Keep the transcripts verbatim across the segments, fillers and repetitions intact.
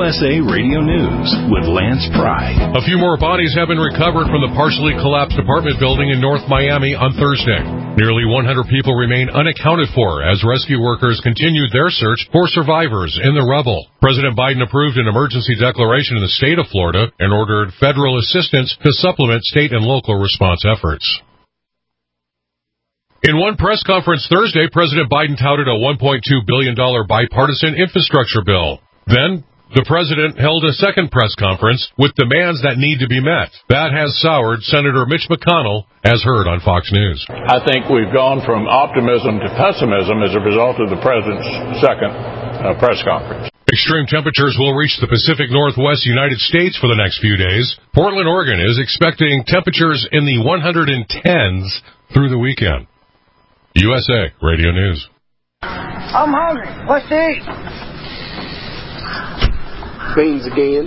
U S A Radio News with Lance Pry. A few more bodies have been recovered from the partially collapsed apartment building in North Miami on Thursday. Nearly one hundred people remain unaccounted for as rescue workers continued their search for survivors in the rubble. President Biden approved an emergency declaration in the state of Florida and ordered federal assistance to supplement state and local response efforts. In one press conference Thursday, President Biden touted a one point two billion dollars bipartisan infrastructure bill. Then, the president held a second press conference with demands that need to be met. That has soured Senator Mitch McConnell, as heard on Fox News. I think we've gone from optimism to pessimism as a result of the president's second uh, press conference. Extreme temperatures will reach the Pacific Northwest United States for the next few days. Portland, Oregon is expecting temperatures in the one hundred tens through the weekend. U S A Radio News. I'm hungry. What's to eat? Beans again.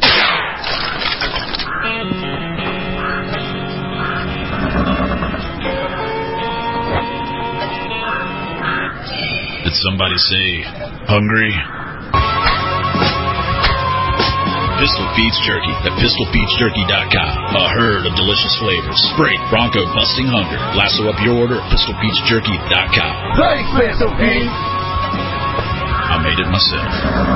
Did somebody say hungry? Pistol Pete's Jerky at pistol pete's jerky dot com. A herd of delicious flavors. Break bronco busting hunger. Lasso up your order at pistol pete's jerky dot com. Thanks, Pistol Pete. I made it myself.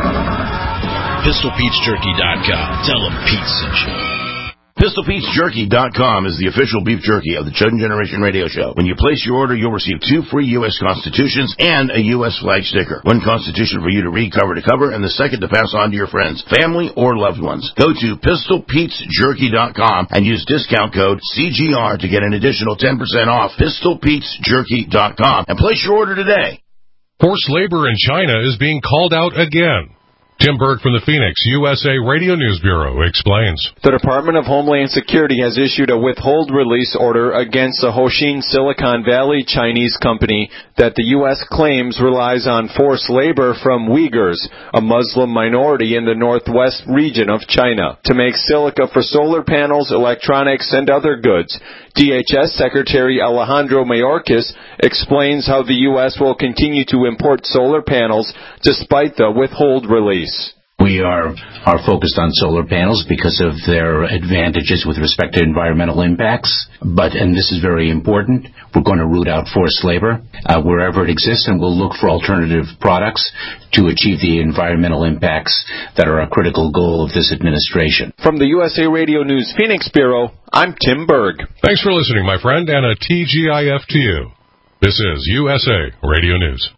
pistol pete's jerky dot com. Tell them Pete sent you. pistol pete's jerky dot com is the official beef jerky of the Chosen Generation Radio Show. When you place your order, you'll receive two free U S Constitutions and a U S flag sticker. One Constitution for you to read cover to cover, and the second to pass on to your friends, family, or loved ones. Go to pistol pete's jerky dot com and use discount code C G R to get an additional ten percent off. pistol pete's jerky dot com and place your order today. Forced labor in China is being called out again. Tim Berg from the Phoenix U S A Radio News Bureau explains. The Department of Homeland Security has issued a withhold release order against the Hoshin Silicon Valley Chinese company that the U S claims relies on forced labor from Uyghurs, a Muslim minority in the northwest region of China, to make silica for solar panels, electronics, and other goods. D H S Secretary Alejandro Mayorkas explains how the U S will continue to import solar panels despite the withhold release. We are, are focused on solar panels because of their advantages with respect to environmental impacts. But, and this is very important, we're going to root out forced labor uh, wherever it exists, and we'll look for alternative products to achieve the environmental impacts that are a critical goal of this administration. From the U S A Radio News Phoenix Bureau, I'm Tim Berg. Thanks for listening, my friend, and a T G I F to you. This is U S A Radio News.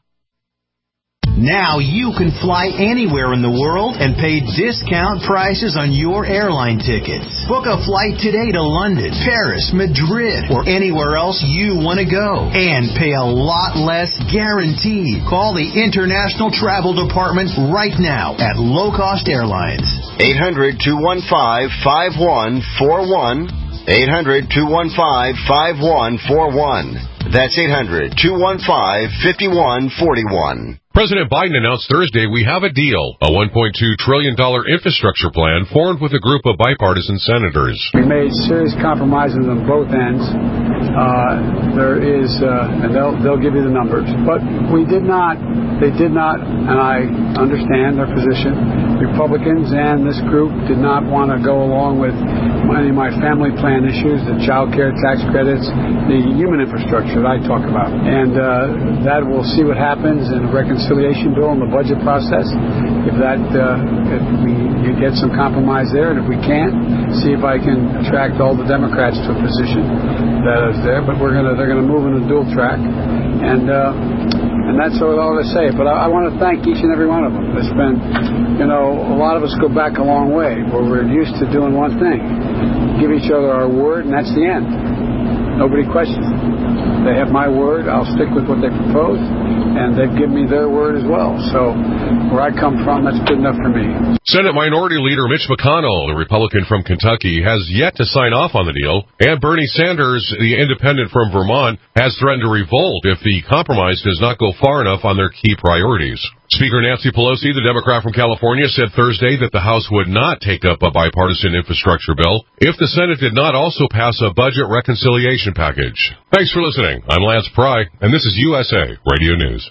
Now you can fly anywhere in the world and pay discount prices on your airline tickets. Book a flight today to London, Paris, Madrid, or anywhere else you want to go. And pay a lot less guaranteed. Call the International Travel Department right now at Low Cost Airlines. eight hundred, two one five, five one four one. eight hundred, two one five, five one four one. That's eight hundred, two one five, five one four one. President Biden announced Thursday we have a deal, a one point two trillion dollars infrastructure plan formed with a group of bipartisan senators. We made serious compromises on both ends. Uh, there is, uh, and they'll, they'll give you the numbers. But we did not, they did not, and I understand their position, Republicans and this group did not want to go along with any of my family plan issues, the child care tax credits, the human infrastructure that I talk about. And uh, that we'll see what happens in a reconciliation bill in the budget process. If that, uh, if we you get some compromise there, and if we can't, see if I can attract all the Democrats to a position that is there. But we're gonna, they're gonna move in a dual track, and uh, and that's all I say. But I, I want to thank each and every one of them. It's been, you know, a lot of us go back a long way where we're used to doing one thing, give each other our word, and that's the end. Nobody questions it. They have my word. I'll stick with what they propose, and they've given me their word as well. So where I come from, that's good enough for me. Senate Minority Leader Mitch McConnell, the Republican from Kentucky, has yet to sign off on the deal, and Bernie Sanders, the independent from Vermont, has threatened to revolt if the compromise does not go far enough on their key priorities. Speaker Nancy Pelosi, the Democrat from California, said Thursday that the House would not take up a bipartisan infrastructure bill if the Senate did not also pass a budget reconciliation package. Thanks for listening. I'm Lance Pry, and this is U S A Radio News.